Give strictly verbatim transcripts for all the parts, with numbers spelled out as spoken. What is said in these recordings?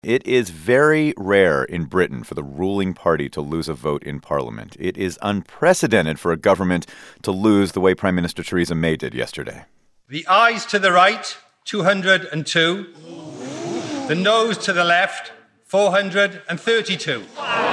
It is very rare in Britain for the ruling party to lose a vote in Parliament. It is unprecedented for a government to lose the way Prime Minister Theresa May did yesterday. The ayes to the right, two hundred two. The noes to the left, four hundred thirty-two.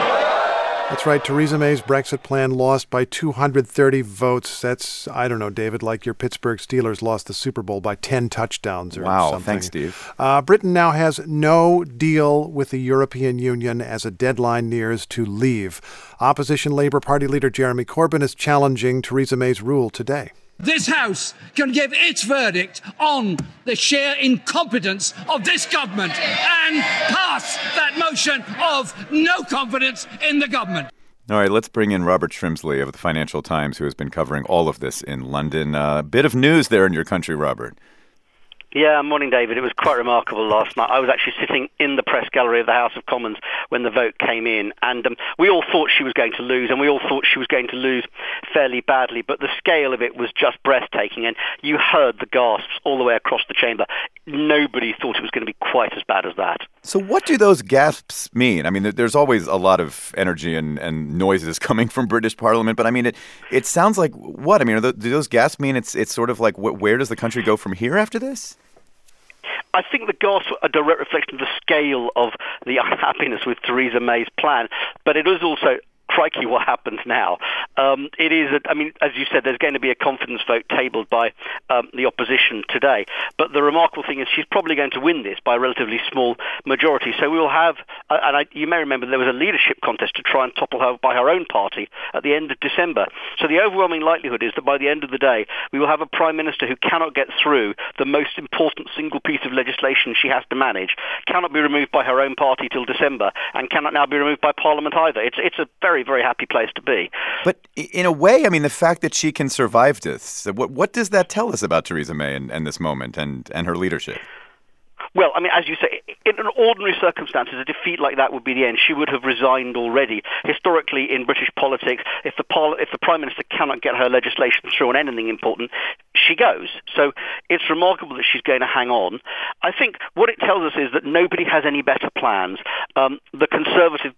That's right. Theresa May's Brexit plan lost by two hundred thirty votes. That's, I don't know, David, like your Pittsburgh Steelers lost the Super Bowl by ten touchdowns or wow, something. Thanks, Steve. Uh, Britain now has no deal with the European Union as a deadline nears to leave. Opposition Labour Party leader Jeremy Corbyn is challenging Theresa May's rule today. This House can give its verdict on the sheer incompetence of this government and pass that motion of no confidence in the government. All right, let's bring in Robert Shrimsley of the Financial Times, who has been covering all of this in London. A uh, bit of news there in your country, Robert. Yeah, morning, David. It was quite remarkable last night. I was actually sitting in the press gallery of the House of Commons when the vote came in, and um, we all thought she was going to lose, and we all thought she was going to lose fairly badly, but the scale of it was just breathtaking, and you heard the gasps all the way across the chamber. Nobody thought it was going to be quite as bad as that. So what do those gasps mean? I mean, there's always a lot of energy and, and noises coming from British Parliament, but I mean, it it sounds like what? I mean, do those gasps mean it's it's sort of like wh- where does the country go from here after this? I think the gasps are a direct reflection of the scale of the unhappiness with Theresa May's plan, but it is also, crikey, what happens now? Um, it is, a, I mean, as you said, there's going to be a confidence vote tabled by um, the opposition today. But the remarkable thing is she's probably going to win this by a relatively small majority. So we will have, uh, and I, you may remember there was a leadership contest to try and topple her by her own party at the end of December. So the overwhelming likelihood is that by the end of the day, we will have a Prime Minister who cannot get through the most important single piece of legislation she has to manage, cannot be removed by her own party till December, and cannot now be removed by Parliament either. It's, it's a very, very happy place to be. But in a way, I mean, the fact that she can survive this, what what does that tell us about Theresa May and, and this moment and, and her leadership? Well, I mean, as you say, in an ordinary circumstances, a defeat like that would be the end. She would have resigned already. Historically, in British politics, if the pol- if the Prime Minister cannot get her legislation through on anything important, she goes. So it's remarkable that she's going to hang on. I think what it tells us is that nobody has any better plans. Um, the Conservative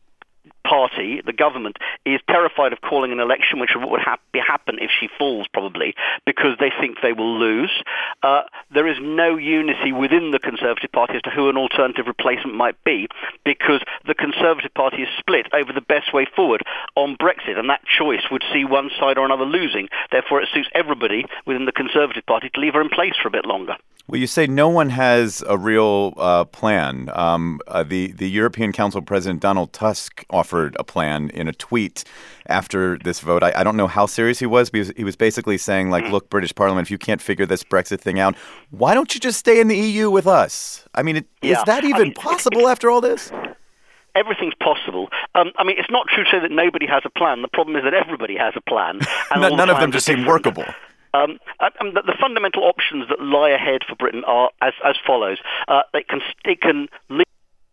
Party, the government, is terrified of calling an election, which would ha- happen if she falls, probably, because they think they will lose. Uh, there is no unity within the Conservative Party as to who an alternative replacement might be, because the Conservative Party is split over the best way forward on Brexit, and that choice would see one side or another losing. Therefore, it suits everybody within the Conservative Party to leave her in place for a bit longer. Well, you say no one has a real uh, plan. Um, uh, the, the European Council President Donald Tusk offered a plan in a tweet after this vote. I, I don't know how serious he was, but he was, he was basically saying, like, look, British Parliament, if you can't figure this Brexit thing out, why don't you just stay in the E U with us? I mean, it, yeah. is that even I mean, possible after all this? Everything's possible. Um, I mean, it's not true to say that nobody has a plan. The problem is that everybody has a plan. And none none of them just seem workable. Um, and the, the fundamental options that lie ahead for Britain are as, as follows. Uh, it can it can leave,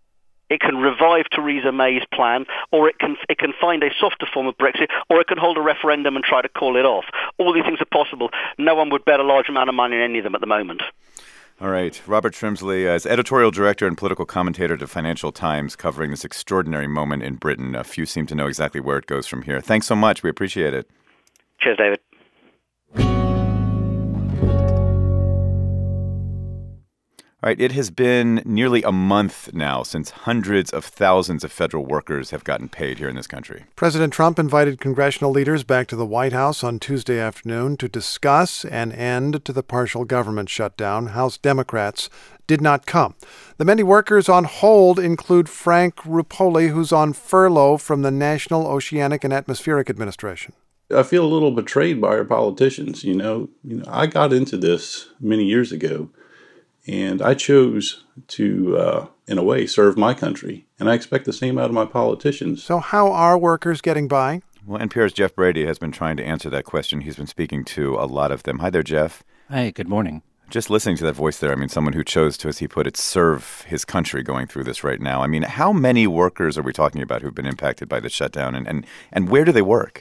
it can revive Theresa May's plan, or it can it can find a softer form of Brexit, or it can hold a referendum and try to call it off. All these things are possible. No one would bet a large amount of money in any of them at the moment. All right. Robert Shrimsley is editorial director and political commentator to Financial Times, covering this extraordinary moment in Britain. A few seem to know exactly where it goes from here. Thanks so much. We appreciate it. Cheers, David. All right, it has been nearly a month now since hundreds of thousands of federal workers have gotten paid here in this country. President Trump invited congressional leaders back to the White House on Tuesday afternoon to discuss an end to the partial government shutdown. House Democrats did not come. The many workers on hold include Frank Ruppoli, who's on furlough from the National Oceanic and Atmospheric Administration. I feel a little betrayed by our politicians. You know, you know, I got into this many years ago. And I chose to, uh, in a way, serve my country. And I expect the same out of my politicians. So how are workers getting by? Well, N P R's Jeff Brady has been trying to answer that question. He's been speaking to a lot of them. Hi there, Jeff. Hi, good morning. Just listening to that voice there, I mean, someone who chose to, as he put it, serve his country going through this right now. I mean, how many workers are we talking about who've been impacted by the shutdown, and, and, and where do they work?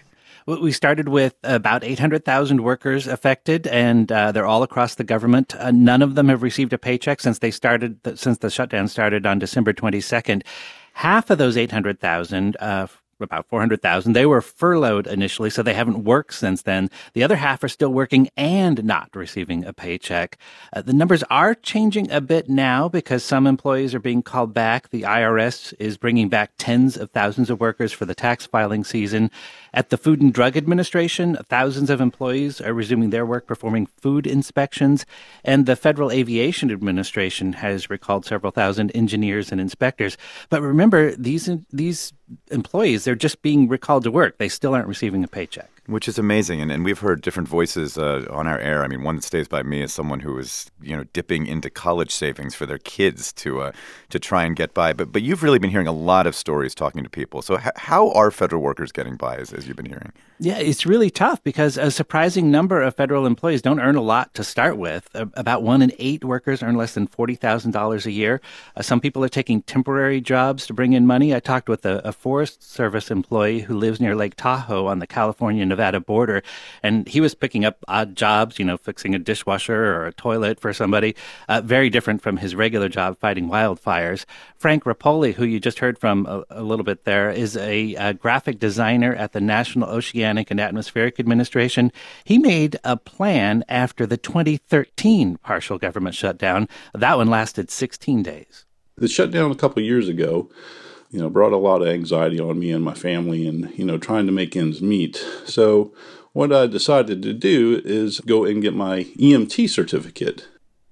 We started with about eight hundred thousand workers affected, and uh, they're all across the government. Uh, none of them have received a paycheck since they started, since the shutdown started on December twenty-second. Half of those eight hundred thousand, uh, about four hundred thousand, they were furloughed initially, so they haven't worked since then. The other half are still working and not receiving a paycheck. Uh, the numbers are changing a bit now because some employees are being called back. The I R S is bringing back tens of thousands of workers for the tax filing season. At the Food and Drug Administration, thousands of employees are resuming their work performing food inspections. And the Federal Aviation Administration has recalled several thousand engineers and inspectors. But remember, these these employees, they're just being recalled to work. They still aren't receiving a paycheck. Which is amazing. And, and we've heard different voices uh, on our air. I mean, one that stays by me is someone who is, you know, dipping into college savings for their kids to uh, to try and get by. But but you've really been hearing a lot of stories talking to people. So h- how are federal workers getting by, as, as you've been hearing? Yeah, it's really tough because a surprising number of federal employees don't earn a lot to start with. About one in eight workers earn less than forty thousand dollars a year. Uh, some people are taking temporary jobs to bring in money. I talked with a, a Forest Service employee who lives near Lake Tahoe on the California-Nevada border, and he was picking up odd jobs, you know, fixing a dishwasher or a toilet for somebody, uh, very different from his regular job fighting wildfires. Frank Rapoli, who you just heard from a, a little bit there, is a, a graphic designer at the National Oceanic and Atmospheric Administration. He made a plan after the twenty thirteen partial government shutdown. That one lasted sixteen days. The shutdown a couple of years ago, you know, brought a lot of anxiety on me and my family and, you know, trying to make ends meet. So what I decided to do is go and get my E M T certificate.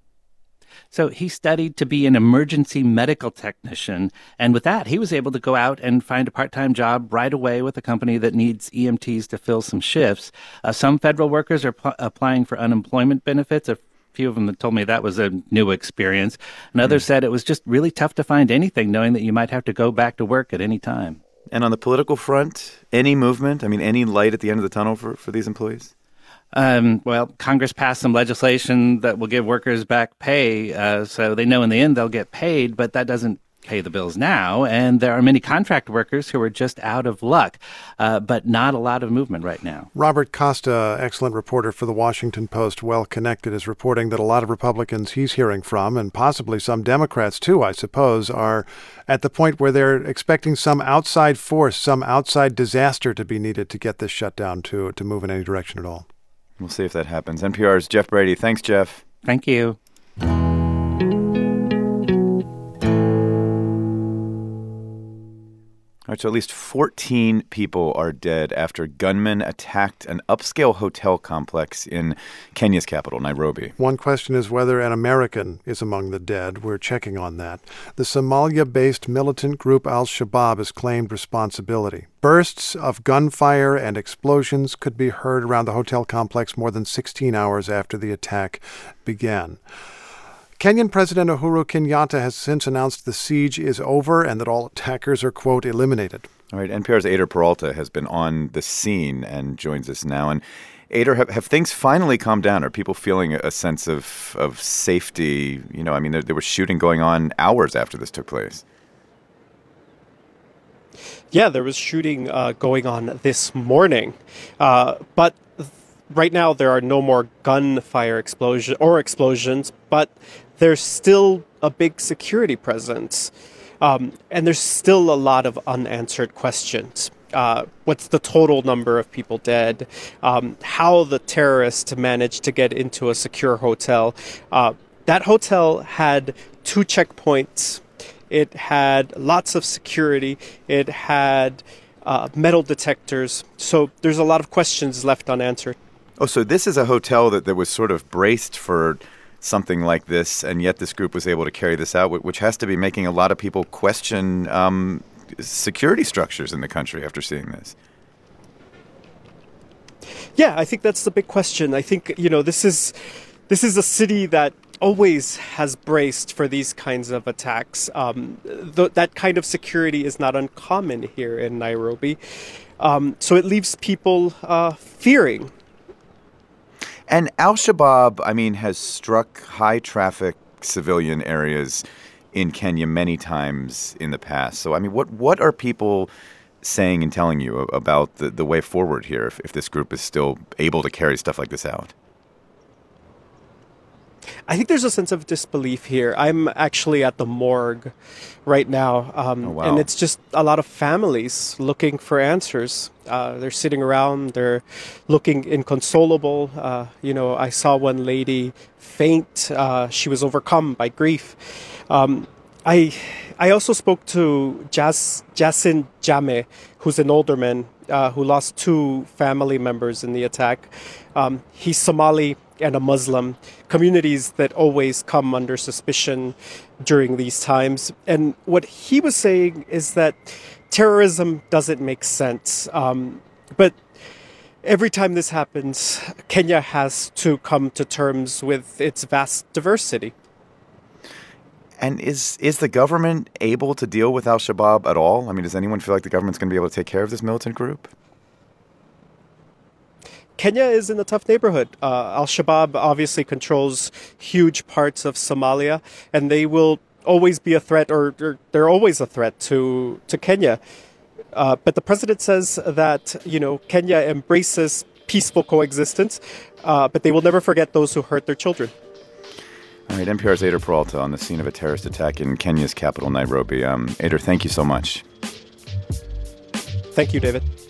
So he studied to be an emergency medical technician. And with that, he was able to go out and find a part-time job right away with a company that needs E M Ts to fill some shifts. Uh, some federal workers are p- applying for unemployment benefits. A few of them told me that was a new experience. And others mm. said it was just really tough to find anything, knowing that you might have to go back to work at any time. And on the political front, any movement? I mean, any light at the end of the tunnel for, for these employees? Um, well, Congress passed some legislation that will give workers back pay, uh, so they know in the end they'll get paid, but that doesn't pay the bills now. And there are many contract workers who are just out of luck, uh, but not a lot of movement right now. Robert Costa, excellent reporter for the Washington Post, well-connected, is reporting that a lot of Republicans he's hearing from, and possibly some Democrats too, I suppose, are at the point where they're expecting some outside force, some outside disaster to be needed to get this shutdown to, to move in any direction at all. We'll see if that happens. N P R's Jeff Brady. Thanks, Jeff. Thank you. All right, so at least fourteen people are dead after gunmen attacked an upscale hotel complex in Kenya's capital, Nairobi. One question is whether an American is among the dead. We're checking on that. The Somalia-based militant group Al-Shabaab has claimed responsibility. Bursts of gunfire and explosions could be heard around the hotel complex more than sixteen hours after the attack began. Kenyan President Uhuru Kenyatta has since announced the siege is over and that all attackers are, quote, eliminated. All right, N P R's Ader Peralta has been on the scene and joins us now. And Ader, have, have things finally calmed down? Are people feeling a sense of, of safety? You know, I mean, there, there was shooting going on hours after this took place. Yeah, there was shooting uh, going on this morning. Uh, but right now there are no more gunfire explosion or explosions, but there's still a big security presence. Um, and there's still a lot of unanswered questions. Uh, what's the total number of people dead? Um, how the terrorists managed to get into a secure hotel? Uh, that hotel had two checkpoints. It had lots of security. It had uh, metal detectors. So there's a lot of questions left unanswered. Oh, so this is a hotel that, that was sort of braced for something like this, and yet this group was able to carry this out, which has to be making a lot of people question um, security structures in the country after seeing this. Yeah, I think that's the big question. I think, you know, this is this is a city that always has braced for these kinds of attacks. Um, th- that kind of security is not uncommon here in Nairobi. Um, so it leaves people uh, fearing. And Al-Shabaab, I mean, has struck high-traffic civilian areas in Kenya many times in the past. So, I mean, what, what are people saying and telling you about the, the way forward here if, if this group is still able to carry stuff like this out? I think there's a sense of disbelief here. I'm actually at the morgue right now, um, oh, wow. and it's just a lot of families looking for answers. Uh, they're sitting around, they're looking inconsolable. Uh, you know, I saw one lady faint. Uh, she was overcome by grief. Um, I I also spoke to Jas, Jasin Jame, who's an alderman uh, who lost two family members in the attack. Um, he's Somali and a Muslim, communities that always come under suspicion during these times. And what he was saying is that terrorism doesn't make sense. Um, but every time this happens, Kenya has to come to terms with its vast diversity. And is is the government able to deal with al-Shabaab at all? I mean, does anyone feel like the government's going to be able to take care of this militant group? Kenya is in a tough neighborhood. Uh, al-Shabaab obviously controls huge parts of Somalia, and they will always be a threat, or, or they're always a threat to, to Kenya. Uh, but the president says that, you know, Kenya embraces peaceful coexistence, uh, but they will never forget those who hurt their children. All right, N P R's Eder Peralta on the scene of a terrorist attack in Kenya's capital, Nairobi. Um, Eder, thank you so much. Thank you, David.